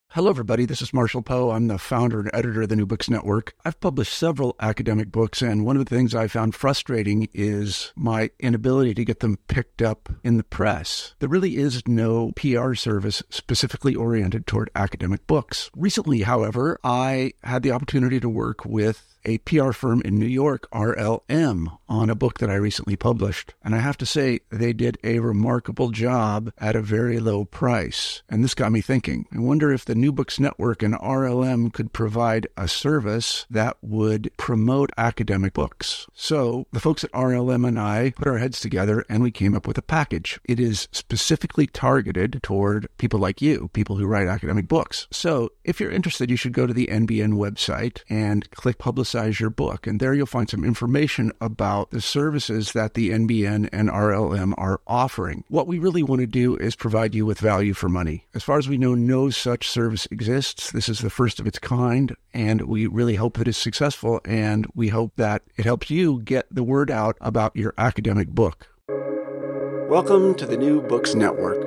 Hello, everybody. This is Marshall Poe. I'm the founder and editor of the New Books Network. I've published several academic books, and one of the things I found frustrating is my inability to get them picked up in the press. There really is no PR service specifically oriented toward academic books. Recently, however, I had the opportunity to work with a PR firm in New York, RLM, on a book that I recently published. And I have to say, they did a remarkable job at a very low price. And this got me thinking. I wonder if the New Books Network and RLM could provide a service that would promote academic books. So the folks at RLM and I put our heads together and we came up with a package. It is specifically targeted toward people like you, people who write academic books. So if you're interested, you should go to the NBN website and click Publicize Your Book. And there you'll find some information about the services that the NBN and RLM are offering. What we really want to do is provide you with value for money. As far as we know, no such service exists. This is the first of its kind, and we really hope that it's successful, and we hope that it helps you get the word out about your academic book. Welcome to the New Books Network.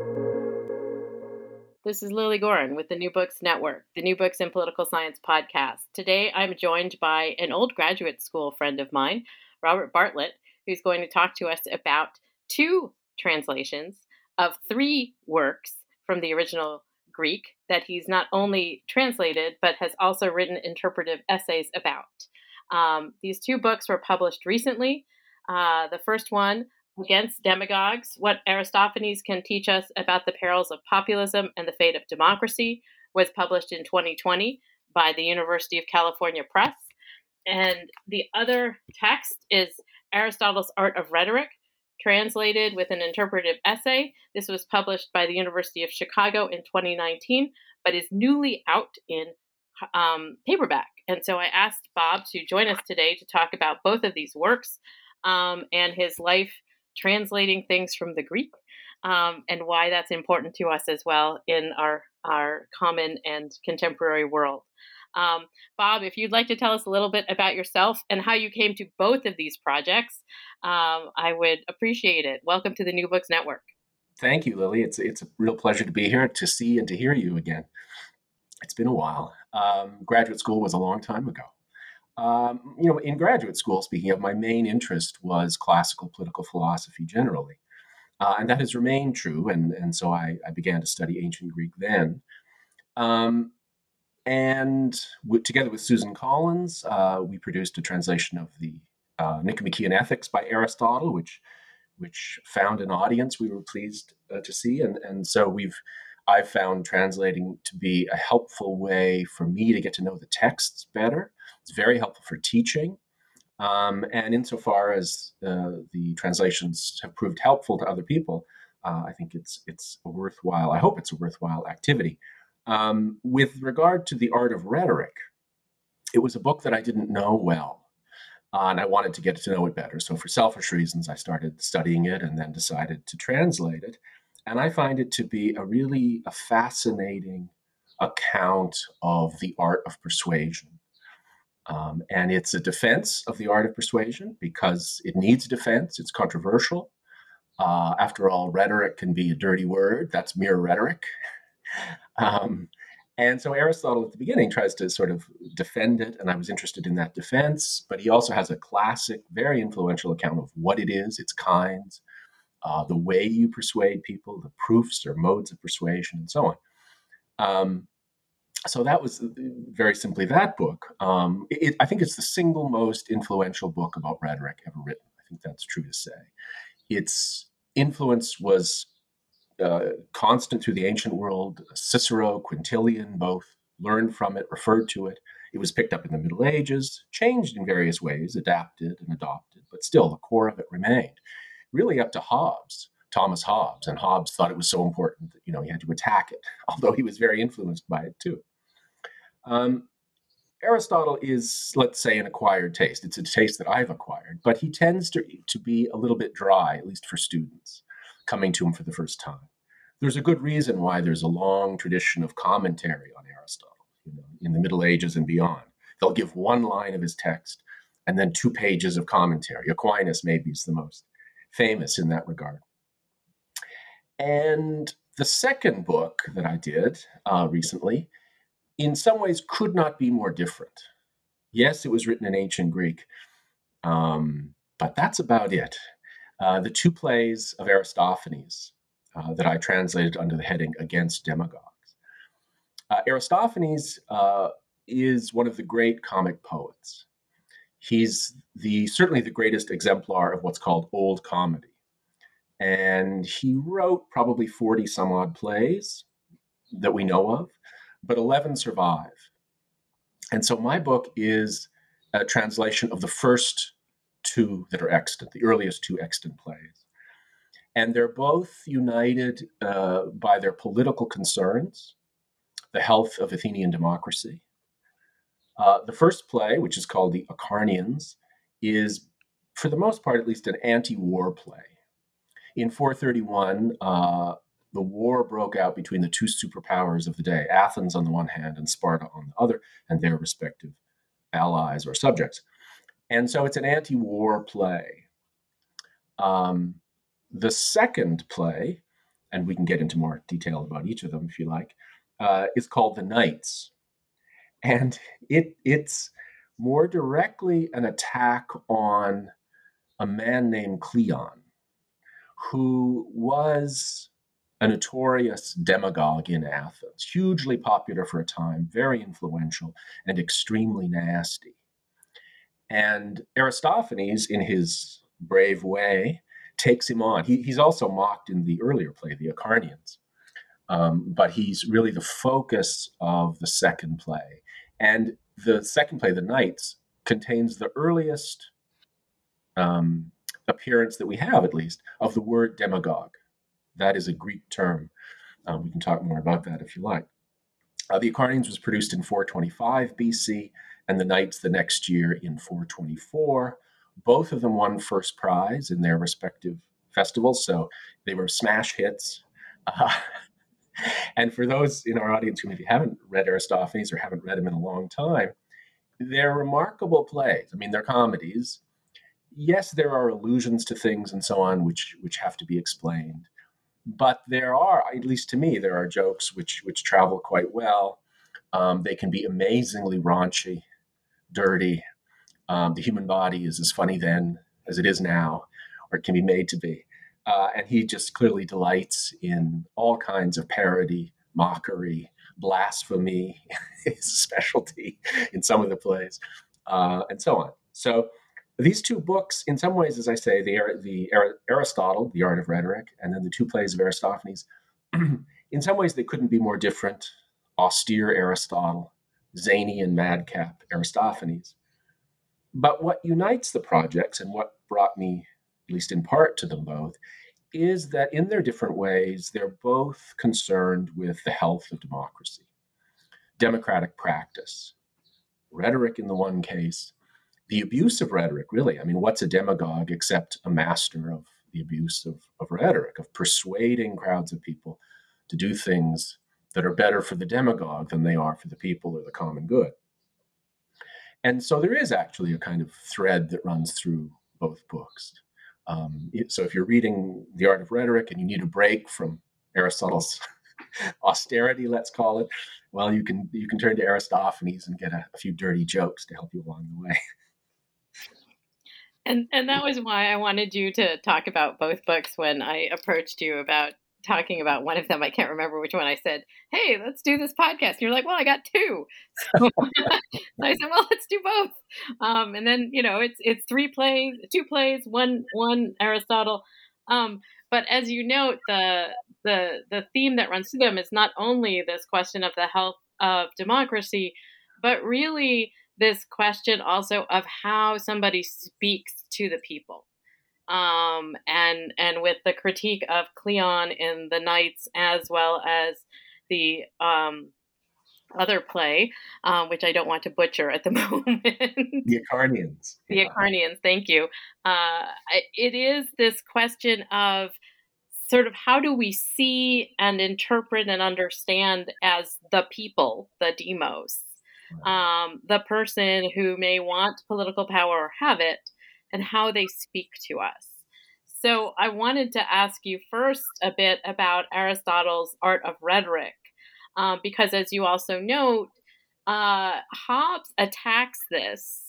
This is Lily Gorin with the New Books Network, the New Books in Political Science podcast. Today, I'm joined by an old graduate school friend of mine, Robert Bartlett, who's going to talk to us about two translations of three works from the original Greek that he's not only translated, but has also written interpretive essays about. These two books were published recently. The first one, Against Demagogues, What Aristophanes Can Teach Us About the Perils of Populism and the Fate of Democracy, was published in 2020 by the University of California Press. And the other text is Aristotle's Art of Rhetoric, translated with an interpretive essay. This was published by the University of Chicago in 2019, but is newly out in paperback. And so I asked Bob to join us today to talk about both of these works and his life translating things from the Greek, and why that's important to us as well in our common and contemporary world. Bob, if you'd like to tell us a little bit about yourself and how you came to both of these projects, I would appreciate it. Welcome to the New Books Network. Thank you, Lily. It's a real pleasure to be here, to see and to hear you again. It's been a while. Graduate school was a long time ago. In graduate school, speaking of, my main interest was classical political philosophy generally. And that has remained true. And so I began to study ancient Greek then. Together with Susan Collins, we produced a translation of the Nicomachean Ethics by Aristotle, which found an audience we were pleased to see. And so I've found translating to be a helpful way for me to get to know the texts better. It's very helpful for teaching. And insofar as the translations have proved helpful to other people, I think it's a worthwhile, I hope it's a worthwhile activity. With regard to the Art of Rhetoric, it was a book that I didn't know well, and I wanted to get to know it better. So for selfish reasons, I started studying it and then decided to translate it. And I find it to be a fascinating account of the art of persuasion. And it's a defense of the art of persuasion because it needs defense. It's controversial. After all, rhetoric can be a dirty word. That's mere rhetoric. And so Aristotle at the beginning tries to sort of defend it, and I was interested in that defense. But he also has a classic, very influential account of what it is, its kinds, the way you persuade people, the proofs or modes of persuasion, and so on. So that was very simply that book. I think it's the single most influential book about rhetoric ever written. I think that's true to say. Its influence was constant through the ancient world. Cicero, Quintilian both learned from it, referred to it. It was picked up in the Middle Ages, changed in various ways, adapted and adopted, but still the core of it remained. Really up to Hobbes, Thomas Hobbes, and Hobbes thought it was so important that he had to attack it, although he was very influenced by it too. Aristotle is, let's say, an acquired taste. It's a taste that I've acquired, but he tends to be a little bit dry, at least for students coming to him for the first time. There's a good reason why there's a long tradition of commentary on Aristotle, in the Middle Ages and beyond. They'll give one line of his text and then 2 pages of commentary. Aquinas maybe is the most famous in that regard. And The second book that I did recently, in some ways, could not be more different. Yes, it was written in ancient Greek, but that's about it. The two plays of Aristophanes that I translated under the heading Against Demagogues. Aristophanes is one of the great comic poets. He's certainly the greatest exemplar of what's called old comedy. And he wrote probably 40 some odd plays that we know of, but 11 survive. And so my book is a translation of the first two that are extant, the earliest two extant plays. And they're both united by their political concerns, the health of Athenian democracy. The first play, which is called The Acarnanians, is, for the most part at least, an anti-war play. In 431, the war broke out between the two superpowers of the day, Athens on the one hand and Sparta on the other, and their respective allies or subjects. And so it's an anti-war play. The second play, and we can get into more detail about each of them if you like, is called The Knights. And it's more directly an attack on a man named Cleon, who was a notorious demagogue in Athens, hugely popular for a time, very influential, and extremely nasty. And Aristophanes, in his brave way, takes him on. He's also mocked in the earlier play, The Acarnanians, but he's really the focus of the second play. And the second play, The Knights, contains the earliest appearance that we have, at least, of the word demagogue. That is a Greek term. We can talk more about that if you like. The Acarnanians was produced in 425 BC, and The Knights the next year in 424. Both of them won first prize in their respective festivals, so they were smash hits. And for those in our audience who maybe haven't read Aristophanes or haven't read him in a long time, they're remarkable plays. I mean, they're comedies. Yes, there are allusions to things and so on which have to be explained. But there are, at least to me, there are jokes which travel quite well. They can be amazingly raunchy, dirty. The human body is as funny then as it is now, or it can be made to be. And he just clearly delights in all kinds of parody, mockery, blasphemy is a specialty in some of the plays, and so on. So these two books, in some ways, as I say, Aristotle, The Art of Rhetoric, and then the two plays of Aristophanes, in some ways they couldn't be more different. Austere Aristotle, zany and madcap Aristophanes. But what unites the projects, and what brought me, at least in part, to them both, is that in their different ways, they're both concerned with the health of democracy, democratic practice, rhetoric in the one case, the abuse of rhetoric, really. I mean, what's a demagogue except a master of the abuse of rhetoric, of persuading crowds of people to do things that are better for the demagogue than they are for the people or the common good. And so there is actually a kind of thread that runs through both books. So if you're reading The Art of Rhetoric and you need a break from Aristotle's austerity, let's call it, well, you can turn to Aristophanes and get a few dirty jokes to help you along the way. And that was why I wanted you to talk about both books when I approached you about talking about one of them. I can't remember which one. I said, hey, let's do this podcast. And you're like, well, I got two. So I said, well, let's do both. And then, it's two plays, one Aristotle. But as you note, the theme that runs through them is not only this question of the health of democracy, but really this question also of how somebody speaks to the people. And with the critique of Cleon in The Knights, as well as the other play, which I don't want to butcher at the moment. The Acarnanians. The Acarnanians, thank you. It is this question of sort of how do we see and interpret and understand as the people, the demos, the person who may want political power or have it, and how they speak to us. So I wanted to ask you first a bit about Aristotle's Art of Rhetoric, because as you also note, Hobbes attacks this.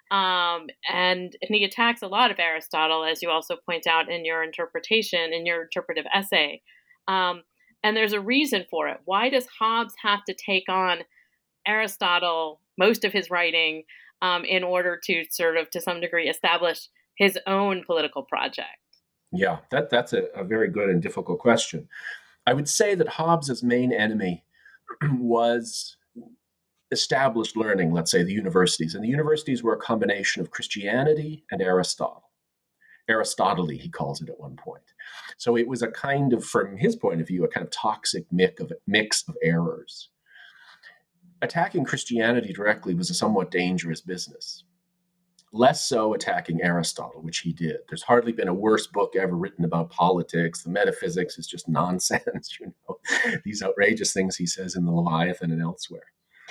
And he attacks a lot of Aristotle, as you also point out in your interpretation, in your interpretive essay. And there's a reason for it. Why does Hobbes have to take on Aristotle, most of his writing, in order to sort of, to some degree, establish his own political project? Yeah, that's a very good and difficult question. I would say that Hobbes's main enemy was established learning, let's say the universities. And the universities were a combination of Christianity and Aristotle. Aristotle, he calls it at one point. So it was a kind of, from his point of view, a kind of toxic mix of errors. Attacking Christianity directly was a somewhat dangerous business. Less so attacking Aristotle, which he did. There's hardly been a worse book ever written about politics. The metaphysics is just nonsense, these outrageous things he says in the Leviathan and elsewhere.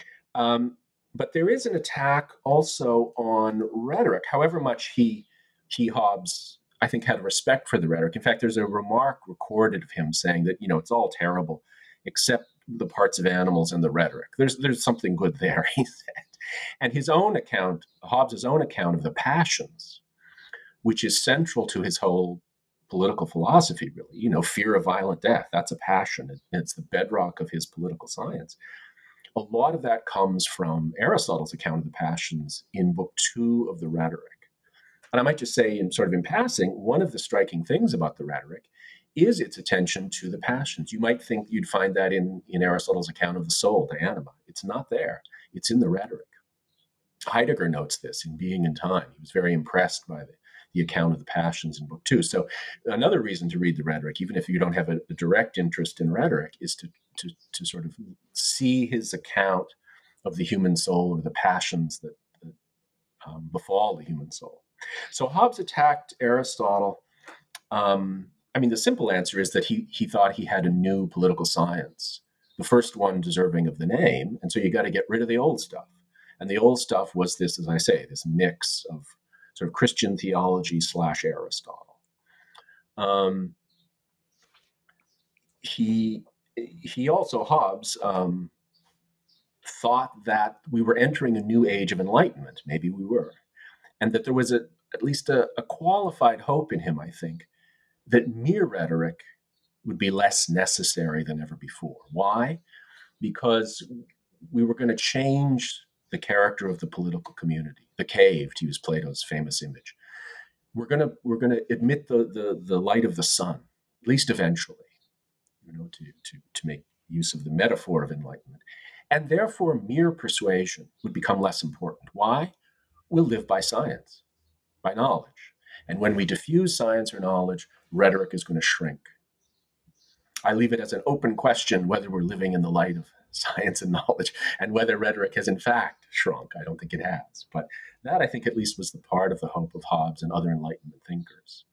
But there is an attack also on rhetoric, however much Hobbes, I think, had a respect for the rhetoric. In fact, there's a remark recorded of him saying that, it's all terrible, except the parts of animals and the rhetoric. There's something good there, he said. And his own account, Hobbes' own account of the passions, which is central to his whole political philosophy, really, fear of violent death, that's a passion. It's the bedrock of his political science. A lot of that comes from Aristotle's account of the passions in Book 2 of the Rhetoric. And I might just say, in passing, one of the striking things about the Rhetoric is its attention to the passions. You might think you'd find that in Aristotle's account of the soul, the anima. It's not there. It's in the Rhetoric. Heidegger notes this in Being and Time. He was very impressed by the account of the passions in Book 2. So another reason to read the Rhetoric, even if you don't have a direct interest in rhetoric, is to sort of see his account of the human soul or the passions that befall the human soul. So Hobbes attacked Aristotle. The simple answer is that he thought he had a new political science, the first one deserving of the name, and so you got to get rid of the old stuff. And the old stuff was this, as I say, this mix of sort of Christian theology / Aristotle. He also, Hobbes, thought that we were entering a new age of enlightenment. Maybe we were. And that there was at least a qualified hope in him, I think, that mere rhetoric would be less necessary than ever before. Why? Because we were going to change the character of the political community. The cave, to use Plato's famous image. We're going to admit the light of the sun, at least eventually, to make use of the metaphor of enlightenment. And therefore, mere persuasion would become less important. Why? We'll live by science, by knowledge. And when we diffuse science or knowledge, rhetoric is going to shrink. I leave it as an open question whether we're living in the light of science and knowledge and whether rhetoric has in fact shrunk. I don't think it has. But that, I think, at least was the part of the hope of Hobbes and other Enlightenment thinkers.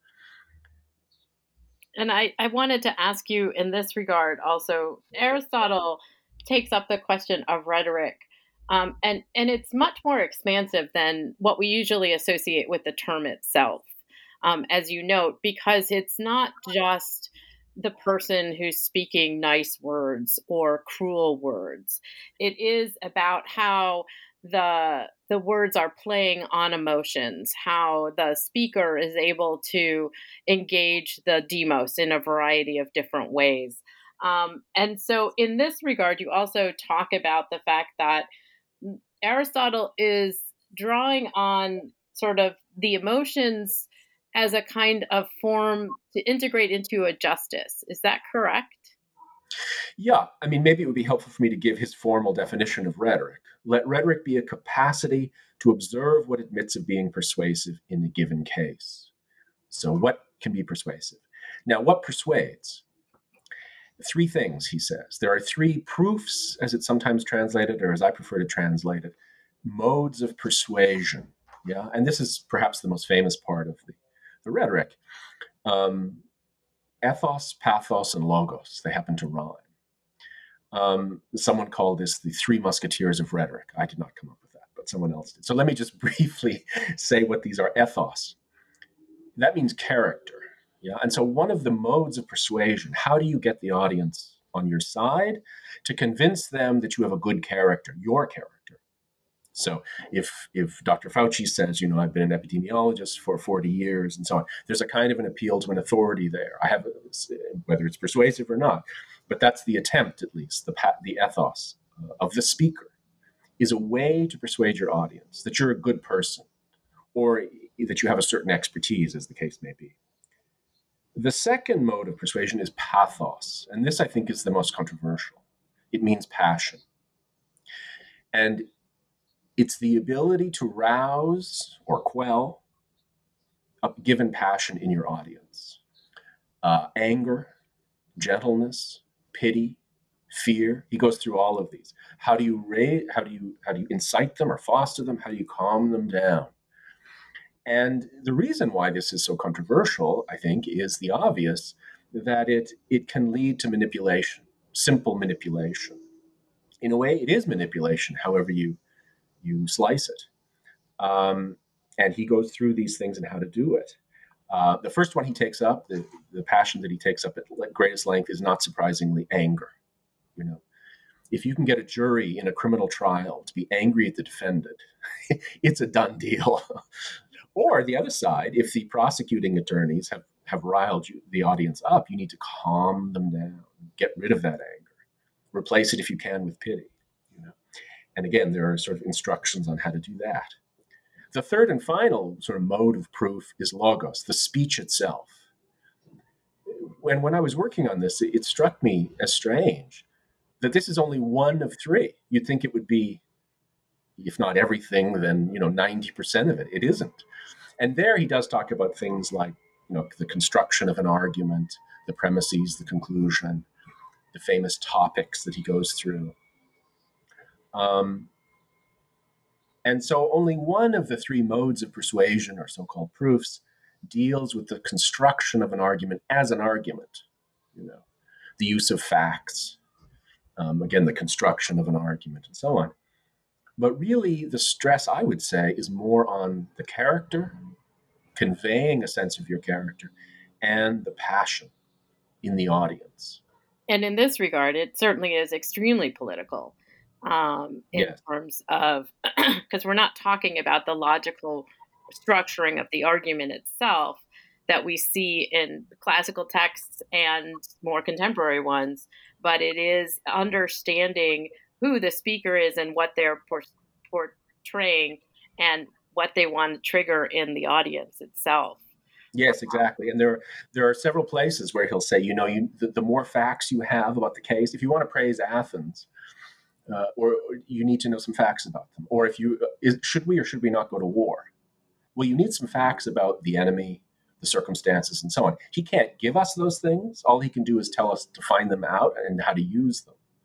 And I wanted to ask you in this regard also, Aristotle takes up the question of rhetoric, and it's much more expansive than what we usually associate with the term itself, as you note, because it's not just the person who's speaking nice words or cruel words. It is about how the words are playing on emotions, how the speaker is able to engage the demos in a variety of different ways. And so in this regard, you also talk about the fact that Aristotle is drawing on sort of the emotions as a kind of form to integrate into a justice. Is that correct? Yeah. Maybe it would be helpful for me to give his formal definition of rhetoric. Let rhetoric be a capacity to observe what admits of being persuasive in a given case. So what can be persuasive? Now, what persuades? Three things, he says. There are three proofs, as it's sometimes translated, or as I prefer to translate it, modes of persuasion. Yeah. And this is perhaps the most famous part of the rhetoric. Ethos, pathos, and logos. They happen to rhyme. Someone called this the Three Musketeers of Rhetoric. I did not come up with that, but someone else did. So let me just briefly say what these are. Ethos. That means character. Yeah. And so one of the modes of persuasion, how do you get the audience on your side to convince them that you have a good character, your character? So if Dr. Fauci says, I've been an epidemiologist for 40 years and so on, there's a kind of an appeal to an authority there. I have, whether it's persuasive or not, but that's the attempt, at least, the ethos of the speaker is a way to persuade your audience that you're a good person or that you have a certain expertise, as the case may be. The second mode of persuasion is pathos, and this I think is the most controversial. It means passion. And it's the ability to rouse or quell a given passion in your audience. Anger, gentleness, pity, fear. He goes through all of these. How do you incite them or foster them? How do you calm them down? And the reason why this is so controversial, I think, is the obvious, that it can lead to manipulation, simple manipulation. In a way, it is manipulation, however you slice it. And he goes through these things and how to do it. The first one he takes up, the passion that he takes up at greatest length, is not surprisingly anger. If you can get a jury in a criminal trial to be angry at the defendant, it's a done deal. Or the other side, if the prosecuting attorneys have riled the audience up, you need to calm them down, get rid of that anger, replace it if you can with pity. And again, there are sort of instructions on how to do that. The third and final sort of mode of proof is logos, the speech itself. When I was working on this, it struck me as strange that this is only one of three. You'd think it would be, if not everything, then 90% of it. It isn't. And there he does talk about things like the construction of an argument, the premises, the conclusion, the famous topics that he goes through. And so only one of the three modes of persuasion, or so-called proofs, deals with the construction of an argument as an argument. The use of facts, again, the construction of an argument, and so on. But really, the stress, I would say, is more on the character, conveying a sense of your character, and the passion in the audience. And in this regard, it certainly is extremely political in terms of, because we're not talking about the logical structuring of the argument itself that we see in classical texts and more contemporary ones, but it is understanding who the speaker is and what they're portraying and what they want to trigger in the audience itself. Yes, exactly. And there are several places where he'll say, the more facts you have about the case, if you want to praise Athens, or you need to know some facts about them. Or should we or should we not go to war? Well, you need some facts about the enemy, the circumstances, and so on. He can't give us those things. All he can do is tell us to find them out and how to use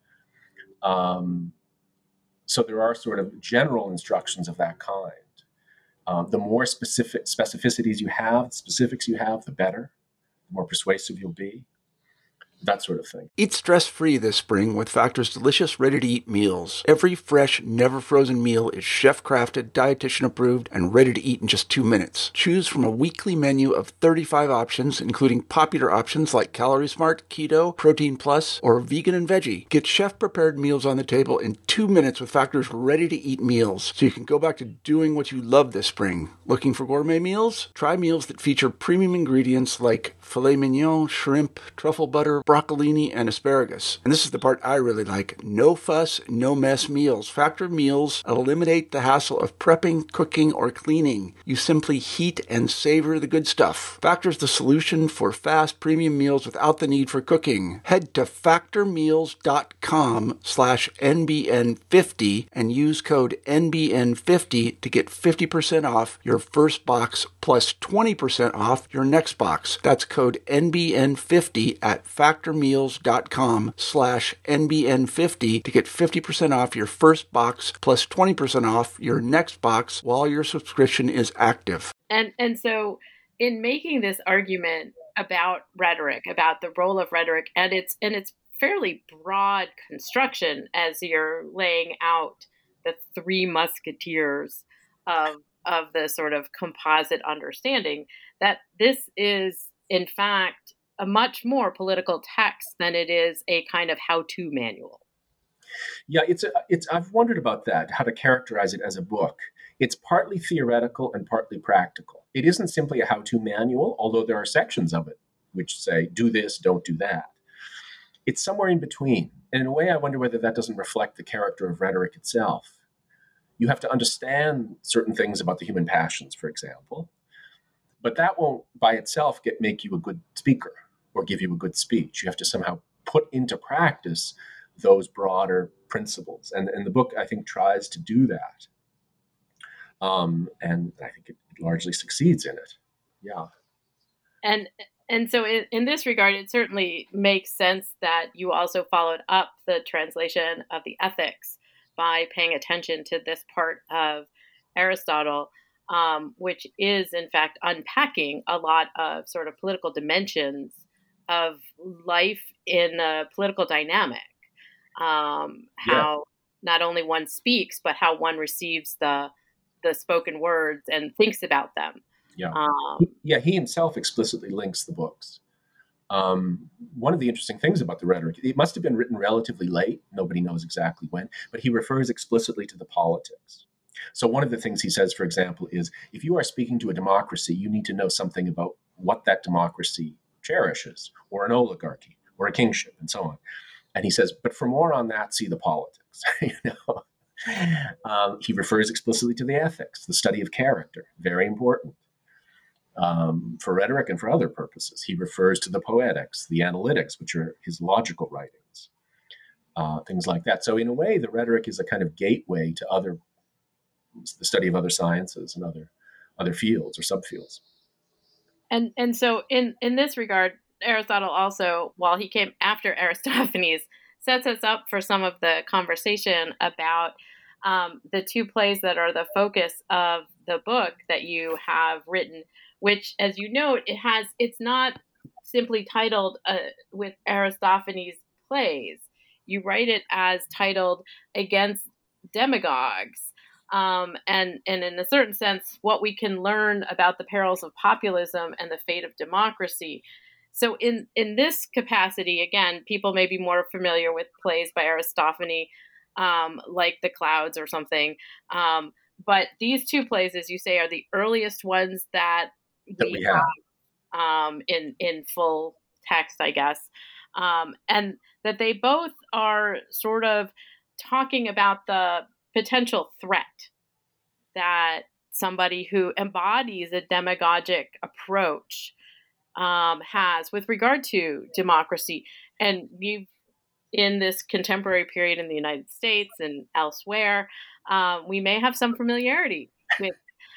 them. So there are sort of general instructions of that kind. The more specificities you have, specifics you have, the better, the more persuasive you'll be. That sort of thing. Eat stress-free this spring with Factor's delicious, ready-to-eat meals. Every fresh, never-frozen meal is chef-crafted, dietitian-approved, and ready to eat in just 2 minutes. Choose from a weekly menu of 35 options, including popular options like Calorie Smart, Keto, Protein Plus, or Vegan and Veggie. Get chef-prepared meals on the table in 2 minutes with Factor's ready-to-eat meals, so you can go back to doing what you love this spring. Looking for gourmet meals? Try meals that feature premium ingredients like filet mignon, shrimp, truffle butter, broccolini, and asparagus. And this is the part I really like. No fuss, no mess meals. Factor meals eliminate the hassle of prepping, cooking, or cleaning. You simply heat and savor the good stuff. Factor's the solution for fast premium meals without the need for cooking. Head to factormeals.com/NBN50 and use code NBN50 to get 50% off your first box plus 20% off your next box. That's code NBN50 at factormeals.com/NBN50 to get 50% off your first box plus 20% off your next box while your subscription is active. And so in making this argument about rhetoric, about the role of rhetoric and its fairly broad construction as you're laying out the three musketeers of the sort of composite understanding, that this is in fact, a much more political text than it is a kind of how-to manual. Yeah, I've wondered about that, how to characterize it as a book. It's partly theoretical and partly practical. It isn't simply a how-to manual, although there are sections of it which say, do this, don't do that. It's somewhere in between. And in a way, I wonder whether that doesn't reflect the character of rhetoric itself. You have to understand certain things about the human passions, for example, but that won't by itself make you a good speaker or give you a good speech. You have to somehow put into practice those broader principles. And the book, I think, tries to do that. And I think it largely succeeds in it. Yeah. And so in this regard, it certainly makes sense that you also followed up the translation of the Ethics by paying attention to this part of Aristotle, which is, in fact, unpacking a lot of sort of political dimensions of life in a political dynamic. How not only one speaks, but how one receives the spoken words and thinks about them. Yeah. He himself explicitly links the books. One of the interesting things about the rhetoric, it must have been written relatively late. Nobody knows exactly when, but he refers explicitly to the politics. So one of the things he says, for example, is if you are speaking to a democracy, you need to know something about what that democracy cherishes, or an oligarchy, or a kingship, and so on. And he says, but for more on that, see the politics. He refers explicitly to the ethics, the study of character, very important. For rhetoric and for other purposes. He refers to the poetics, the analytics, which are his logical writings, things like that. So in a way, the rhetoric is a kind of gateway to the study of other sciences and other fields or subfields. And so in this regard, Aristotle also, while he came after Aristophanes, sets us up for some of the conversation about the two plays that are the focus of the book that you have written, which, as you note, it's not simply titled with Aristophanes' plays. You write it as titled Against Demagogues. And in a certain sense, what we can learn about the perils of populism and the fate of democracy. So in this capacity, again, people may be more familiar with plays by Aristophanes, like The Clouds or something. But these two plays, as you say, are the earliest ones that we have in full text, I guess. And that they both are sort of talking about the potential threat that somebody who embodies a demagogic approach has with regard to democracy. And in this contemporary period in the United States and elsewhere, we may have some familiarity with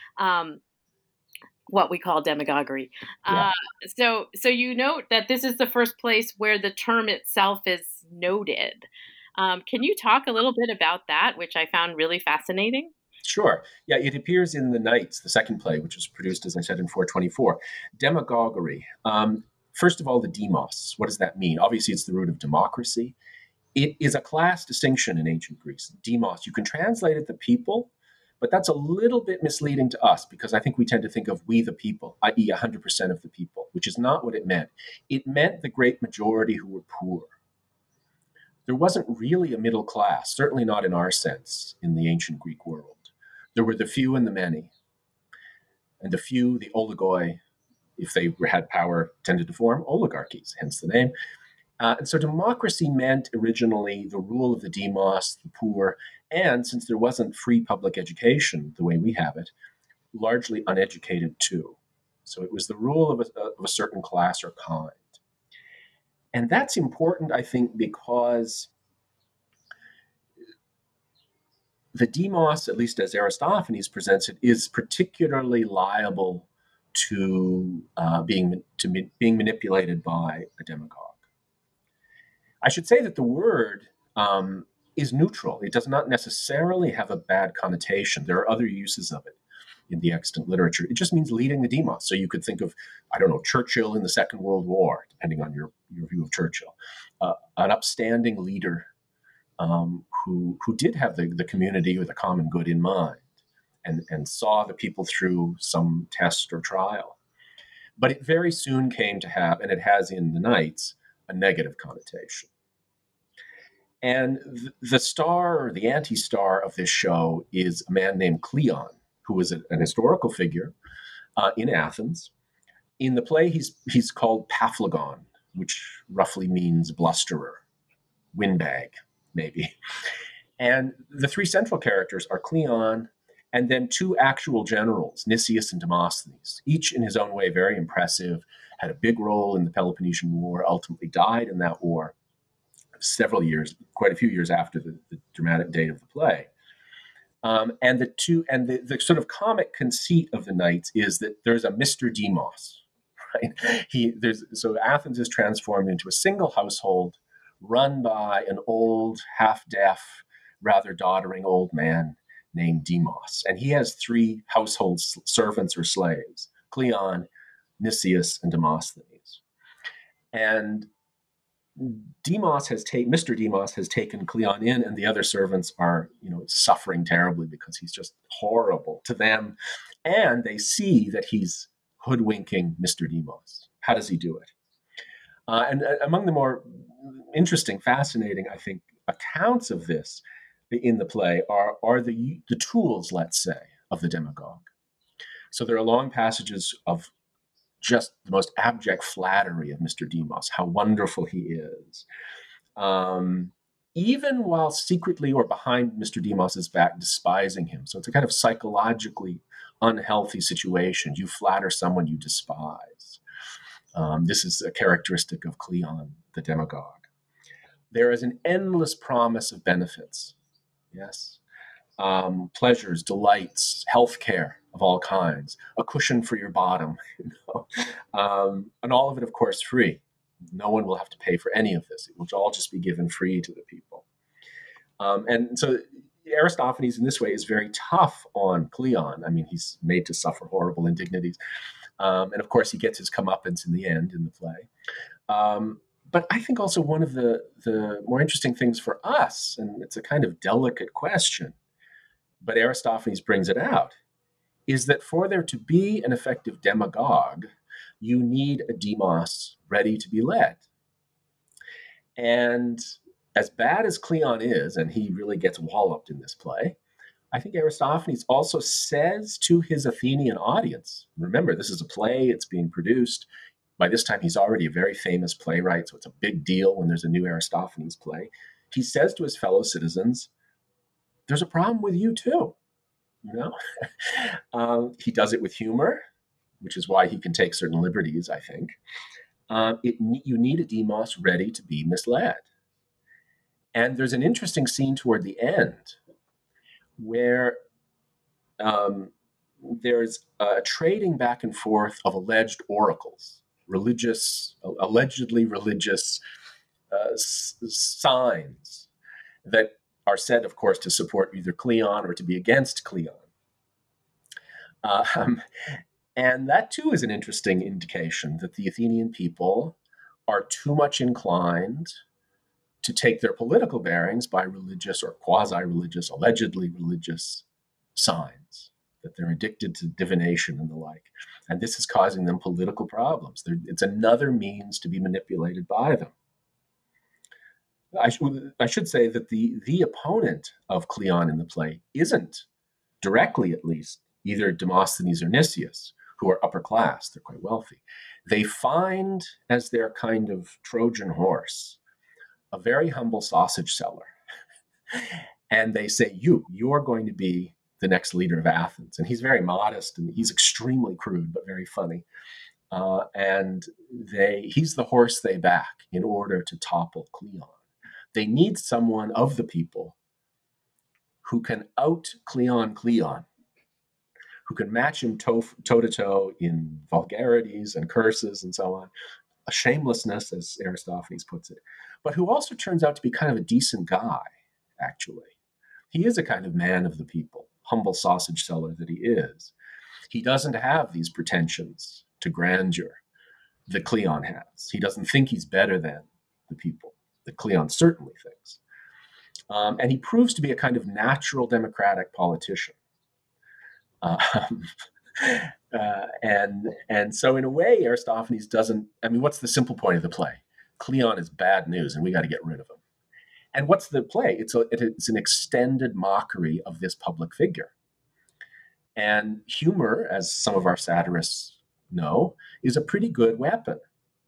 what we call demagoguery. So you note that this is the first place where the term itself is noted. Can you talk a little bit about that, which I found really fascinating? Sure. Yeah, it appears in The Knights, the second play, which was produced, as I said, in 424. Demagoguery. First of all, the demos. What does that mean? Obviously, it's the root of democracy. It is a class distinction in ancient Greece. Demos, you can translate it the people, but that's a little bit misleading to us because I think we tend to think of we the people, i.e. 100% of the people, which is not what it meant. It meant the great majority who were poor. There wasn't really a middle class, certainly not in our sense in the ancient Greek world. There were the few and the many. And the few, the oligoi, if they had power, tended to form oligarchies, hence the name. And so democracy meant originally the rule of the demos, the poor, and since there wasn't free public education the way we have it, largely uneducated too. So it was the rule of a certain class or kind. And that's important, I think, because the demos, at least as Aristophanes presents it, is particularly liable to being manipulated by a demagogue. I should say that the word is neutral. It does not necessarily have a bad connotation. There are other uses of it in the extant literature. It just means leading the demos. So you could think of, Churchill in the Second World War, depending on your view of Churchill, an upstanding leader who did have the community or the common good in mind and saw the people through some test or trial. But it very soon came to have, and it has in the Knights, a negative connotation. And the star or the anti-star of this show is a man named Cleon, who was an historical figure in Athens. In the play, he's called Paphlagon, which roughly means blusterer, windbag, maybe. And the three central characters are Cleon and then two actual generals, Nicias and Demosthenes, each in his own way very impressive, had a big role in the Peloponnesian War, ultimately died in that war several years, quite a few years after the dramatic date of the play. And the sort of comic conceit of the Knights is that there's a Mr. Demos, right? So Athens is transformed into a single household run by an old, half-deaf, rather doddering old man named Demos. And he has three household servants or slaves, Cleon, Nicias, and Demosthenes. And Mr. Demos has taken Cleon in, and the other servants are, suffering terribly because he's just horrible to them. And they see that he's hoodwinking Mr. Demos. How does he do it? And among the more interesting, fascinating, I think, accounts of this in the play are the tools, let's say, of the demagogue. So there are long passages of just the most abject flattery of Mr. Demos, how wonderful he is. Even while secretly or behind Mr. Demos's back despising him. So it's a kind of psychologically unhealthy situation. You flatter someone you despise. This is a characteristic of Cleon, the demagogue. There is an endless promise of benefits. Yes. Pleasures, delights, healthcare of all kinds, a cushion for your bottom, and all of it, of course, free. No one will have to pay for any of this. It will all just be given free to the people. And so Aristophanes, in this way, is very tough on Cleon. I mean, he's made to suffer horrible indignities. And of course, he gets his comeuppance in the end in the play. But I think also one of the more interesting things for us, and it's a kind of delicate question, but Aristophanes brings it out, is that for there to be an effective demagogue, you need a demos ready to be led. And as bad as Cleon is, and he really gets walloped in this play, I think Aristophanes also says to his Athenian audience, remember, this is a play, it's being produced. By this time, he's already a very famous playwright, so it's a big deal when there's a new Aristophanes play. He says to his fellow citizens, there's a problem with you too. He does it with humor, which is why he can take certain liberties, I think. You need a demos ready to be misled. And there's an interesting scene toward the end where there's a trading back and forth of alleged oracles, allegedly religious signs that are said, of course, to support either Cleon or to be against Cleon. And that, too, is an interesting indication that the Athenian people are too much inclined to take their political bearings by religious or quasi-religious, allegedly religious signs, that they're addicted to divination and the like. And this is causing them political problems. It's another means to be manipulated by them. I should say that the opponent of Cleon in the play isn't, directly at least, either Demosthenes or Nicias, who are upper class. They're quite wealthy. They find as their kind of Trojan horse a very humble sausage seller. And they say, you're going to be the next leader of Athens. And he's very modest and he's extremely crude, but very funny. And he's the horse they back in order to topple Cleon. They need someone of the people who can out Cleon, who can match him toe-to-toe in vulgarities and curses and so on, a shamelessness, as Aristophanes puts it, but who also turns out to be kind of a decent guy, actually. He is a kind of man of the people, humble sausage seller that he is. He doesn't have these pretensions to grandeur that Cleon has. He doesn't think he's better than the people that Cleon certainly thinks. And he proves to be a kind of natural democratic politician. And so in a way, Aristophanes doesn't. I mean, what's the simple point of the play? Cleon is bad news, and we got to get rid of him. And what's the play? It's an extended mockery of this public figure. And humor, as some of our satirists know, is a pretty good weapon.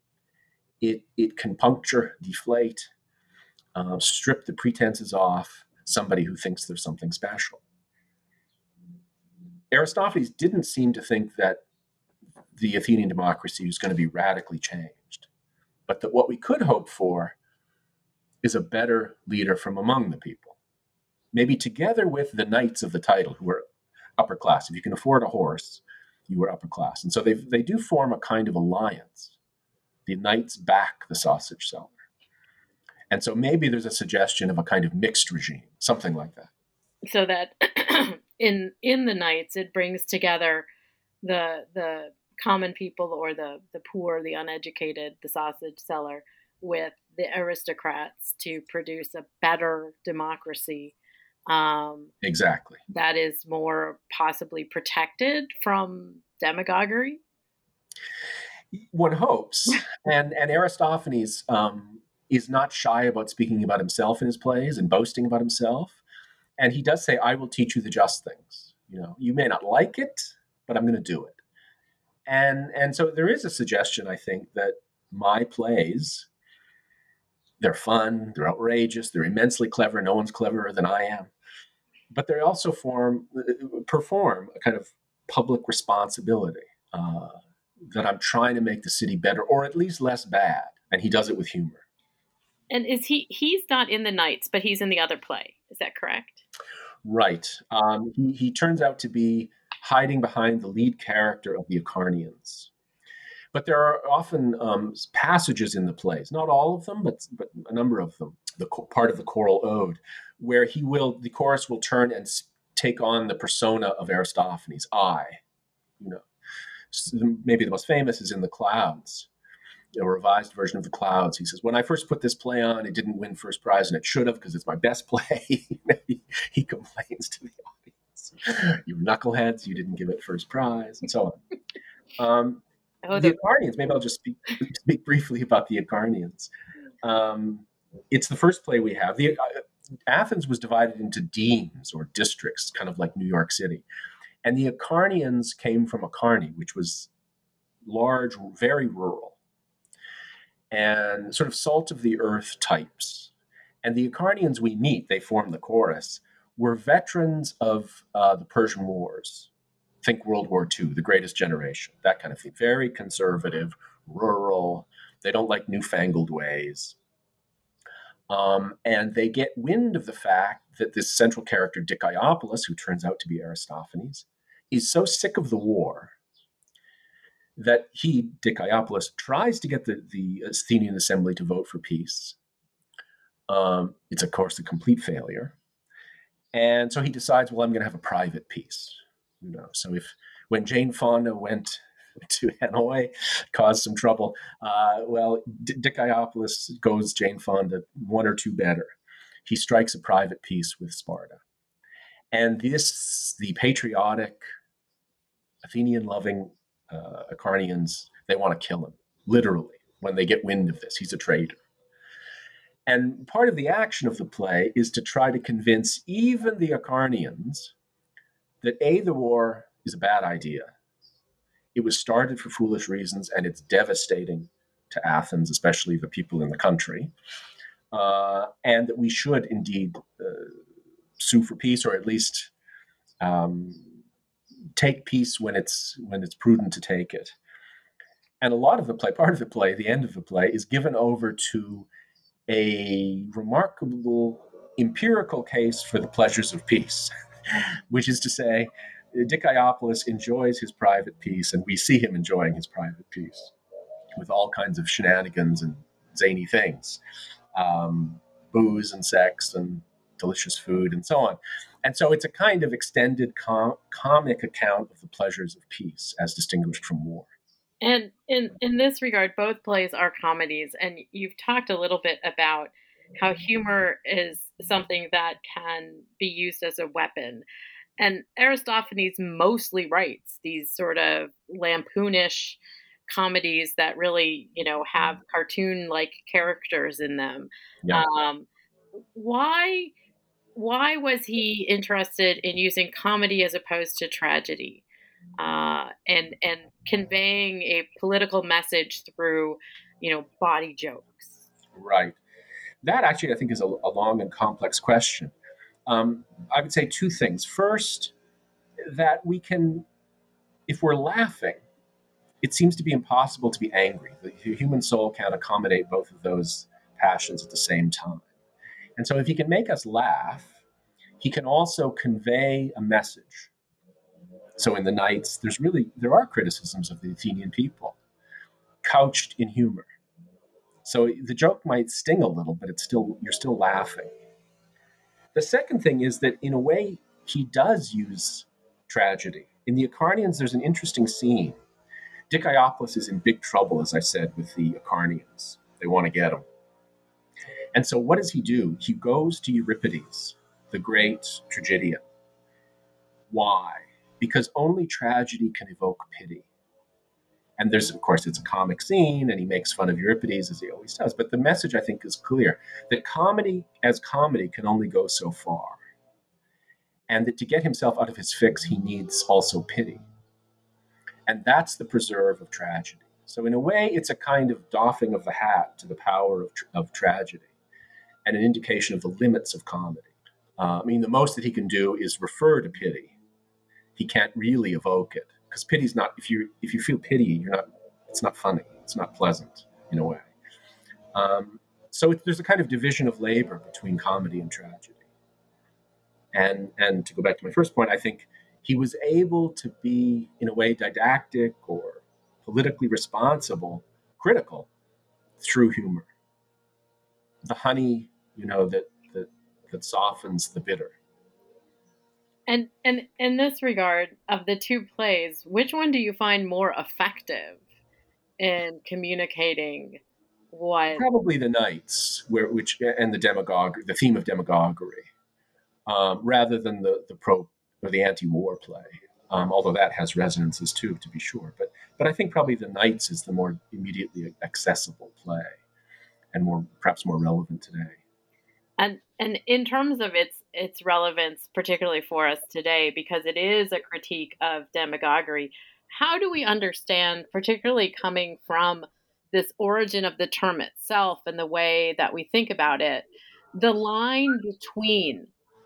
It can puncture, deflate, strip the pretenses off somebody who thinks there's something special. Aristophanes didn't seem to think that the Athenian democracy was going to be radically changed, but that what we could hope for is a better leader from among the people, maybe together with the knights of the title who are upper class. If you can afford a horse, you are upper class. And so they do form a kind of alliance. The knights back the sausage seller. And so maybe there's a suggestion of a kind of mixed regime, something like that. So that in the knights, it brings together the common people, or the poor, the uneducated, the sausage seller, with the aristocrats to produce a better democracy. Exactly. That is more possibly protected from demagoguery. One hopes. And Aristophanes is not shy about speaking about himself in his plays and boasting about himself. And he does say, I will teach you the just things. You may not like it, but I'm going to do it. And so there is a suggestion, I think, that my plays, they're fun, they're outrageous, they're immensely clever. No one's cleverer than I am. But they also perform a kind of public responsibility that I'm trying to make the city better, or at least less bad. And he does it with humor. And he's not in the Knights, but he's in the other play. Is that correct? Right. He turns out to be hiding behind the lead character of the Acharnians. But there are often passages in the plays, not all of them, but a number of them, part of the choral ode, where the chorus will turn and take on the persona of Aristophanes, I. Maybe the most famous is in The Clouds, a revised version of The Clouds. He says, when I first put this play on, it didn't win first prize, and it should have, because it's my best play. He complains to the audience. You knuckleheads, you didn't give it first prize, and so on. The Acharnians, maybe I'll just speak briefly about the Acharnians. It's the first play we have. Athens was divided into demes, or districts, kind of like New York City. And the Acharnians came from Acharni, which was large, very rural, and sort of salt of the earth types. And the Acharnians we meet, they form the chorus, were veterans of the Persian Wars. Think World War II, the Greatest Generation, that kind of thing. Very conservative, rural. They don't like newfangled ways. And they get wind of the fact that this central character, Dicaiopoulos, who turns out to be Aristophanes, is so sick of the war that Dicaiopoulos, tries to get the Athenian assembly to vote for peace. It's, of course, a complete failure. And so he decides, well, I'm going to have a private peace. So when Jane Fonda went to Hanoi, caused some trouble, Dicaiopoulos goes Jane Fonda one or two better. He strikes a private peace with Sparta. And the patriotic, Athenian-loving Acharnians, they want to kill him, literally, when they get wind of this. He's a traitor. And part of the action of the play is to try to convince even the Acharnians that the war is a bad idea. It was started for foolish reasons, and it's devastating to Athens, especially the people in the country, and that we should indeed sue for peace, or at least take peace when it's prudent to take it. And a lot of the play, part of the play, the end of the play, is given over to a remarkable empirical case for the pleasures of peace, which is to say, Dicaiopoulos enjoys his private peace, and we see him enjoying his private peace with all kinds of shenanigans and zany things, booze and sex and delicious food and so on. And so it's a kind of extended comic account of the pleasures of peace as distinguished from war. And in this regard, both plays are comedies, and you've talked a little bit about how humor is something that can be used as a weapon. And Aristophanes mostly writes these sort of lampoonish comedies that really, have cartoon-like characters in them. Yeah. Um, why why was he interested in using comedy as opposed to tragedy, and conveying a political message through, body jokes? Right. That actually, I think, is a long and complex question. I would say two things. First, that we can, if we're laughing, it seems to be impossible to be angry. The human soul can't accommodate both of those passions at the same time. And so, if he can make us laugh, he can also convey a message. So, in the Knights, there are criticisms of the Athenian people, couched in humor. So the joke might sting a little, but you're still laughing. The second thing is that in a way he does use tragedy. In the Acharnians, there's an interesting scene. Dicaiopoulos is in big trouble, as I said, with the Acharnians. They want to get him. And so what does he do? He goes to Euripides, the great tragedian. Why? Because only tragedy can evoke pity. And of course, it's a comic scene, and he makes fun of Euripides, as he always does. But the message, I think, is clear, that comedy can only go so far. And that to get himself out of his fix, he needs also pity. And that's the preserve of tragedy. So in a way, it's a kind of doffing of the hat to the power of tragedy, and an indication of the limits of comedy. The most that he can do is refer to pity. He can't really evoke it. Because pity's not, if you feel pity, it's not funny. It's not pleasant in a way. So there's a kind of division of labor between comedy and tragedy. And to go back to my first point, I think he was able to be, in a way, didactic or politically responsible, critical, through humor. The honey, that softens the bitter. And in this regard, of the two plays, which one do you find more effective in communicating what? Probably the Knights, and the theme of demagoguery, rather than the pro or the anti-war play. Although that has resonances too, to be sure. But I think probably the Knights is the more immediately accessible play, and perhaps more relevant today. And in terms of its relevance, particularly for us today, because it is a critique of demagoguery, how do we understand, particularly coming from this origin of the term itself and the way that we think about it, the line between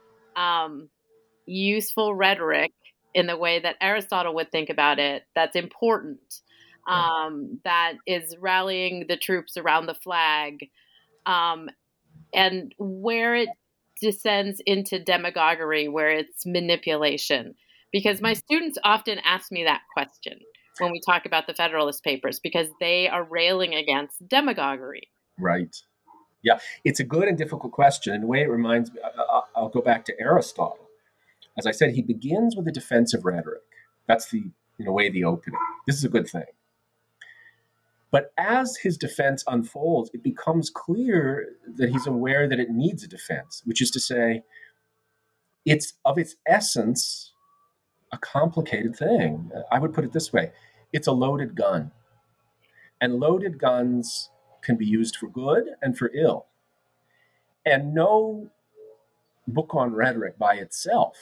useful rhetoric in the way that Aristotle would think about it, that's important, that is rallying the troops around the flag, and where it descends into demagoguery, where it's manipulation. Because my students often ask me that question when we talk about the Federalist Papers, because they are railing against demagoguery. Right. Yeah, it's a good and difficult question. In a way, it reminds me, I'll go back to Aristotle. As I said, he begins with a defensive rhetoric. That's in a way, the opening. This is a good thing. But as his defense unfolds, it becomes clear that he's aware that it needs a defense, which is to say, it's of its essence a complicated thing. I would put it this way. It's a loaded gun. And loaded guns can be used for good and for ill. And no book on rhetoric by itself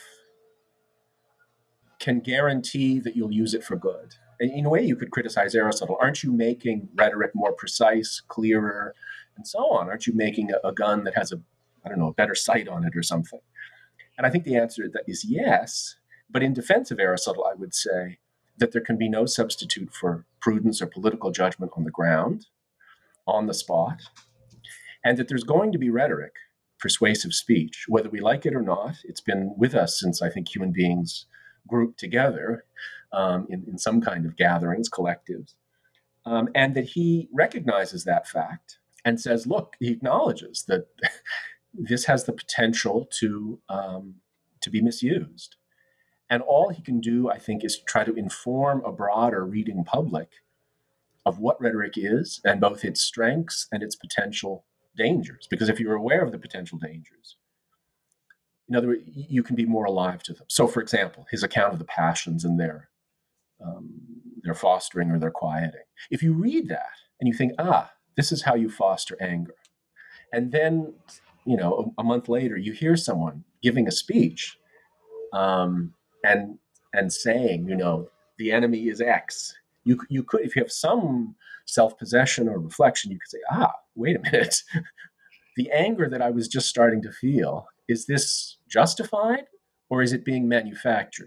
can guarantee that you'll use it for good. And in a way, you could criticize Aristotle. Aren't you making rhetoric more precise, clearer, and so on? Aren't you making a gun that has a better sight on it or something? And I think the answer to that is yes. But in defense of Aristotle, I would say that there can be no substitute for prudence or political judgment on the ground, on the spot, and that there's going to be rhetoric, persuasive speech, whether we like it or not. It's been with us since I think human beings grouped together in some kind of gatherings, collectives, and that he recognizes that fact and says, look, he acknowledges that this has the potential to be misused. And all he can do, I think, is try to inform a broader reading public of what rhetoric is, and both its strengths and its potential dangers. Because if you're aware of the potential dangers, In other words, you can be more alive to them. So, for example, his account of the passions and their fostering or their quieting. If you read that and you think, this is how you foster anger, and then, a month later, you hear someone giving a speech, and saying, the enemy is X. You could, if you have some self-possession or reflection, you could say, wait a minute. The anger that I was just starting to feel, is this justified or is it being manufactured?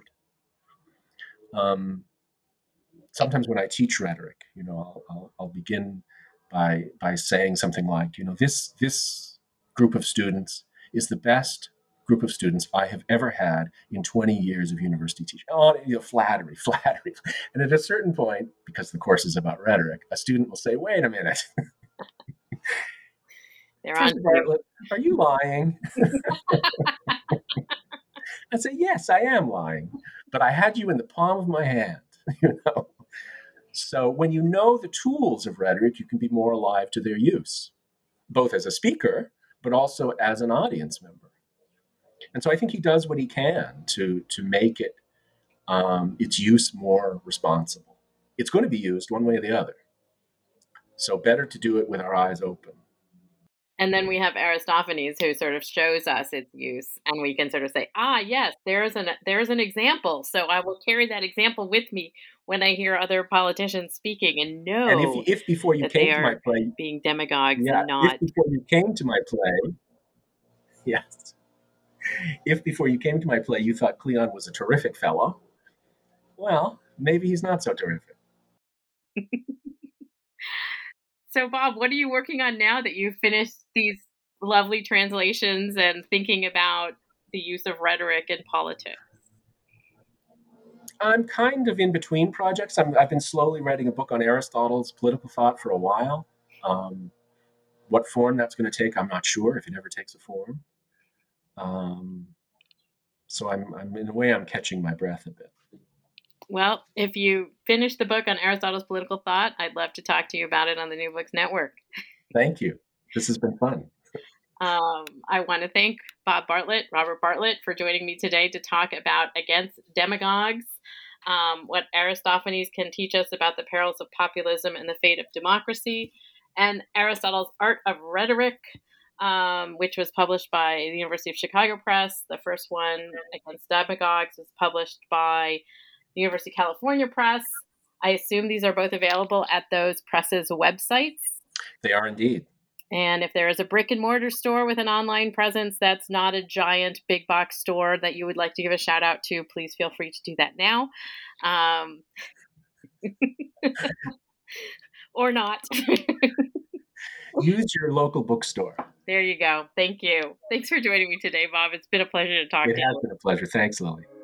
Sometimes when I teach rhetoric, I'll begin by saying something like, this group of students is the best group of students I have ever had in 20 years of university teaching. Flattery. And at a certain point, because the course is about rhetoric, a student will say, wait a minute. Professor Bartlett, are you lying? I say, yes, I am lying, but I had you in the palm of my hand. So when you know the tools of rhetoric, you can be more alive to their use, both as a speaker, but also as an audience member. And so I think he does what he can to make it its use more responsible. It's going to be used one way or the other. So better to do it with our eyes open. And then we have Aristophanes, who sort of shows us its use, and we can sort of say, yes, there's an example. So I will carry that example with me when I hear other politicians speaking, and know and if before you came to my play, being demagogues and not. If before you came to my play, yes. If before you came to my play you thought Cleon was a terrific fellow, well, maybe he's not so terrific. So, Bob, what are you working on now that you've finished these lovely translations and thinking about the use of rhetoric in politics? I'm kind of in between projects. I've been slowly writing a book on Aristotle's political thought for a while. What form that's going to take, I'm not sure, if it ever takes a form. So I'm in a way, I'm catching my breath a bit. Well, if you finish the book on Aristotle's political thought, I'd love to talk to you about it on the New Books Network. Thank you. This has been fun. I want to thank Robert Bartlett, for joining me today to talk about Against Demagogues, what Aristophanes can teach us about the perils of populism and the fate of democracy, and Aristotle's Art of Rhetoric, which was published by the University of Chicago Press. The first one, Against Demagogues, was published by the University of California Press. I assume these are both available at those presses' websites. They are indeed. And if there is a brick and mortar store with an online presence that's not a giant big box store that you would like to give a shout out to, please feel free to do that now. Or not. Use your local bookstore. There you go. Thank you. Thanks for joining me today, Bob. It's been a pleasure to talk to you. It has been a pleasure. Thanks, Lily.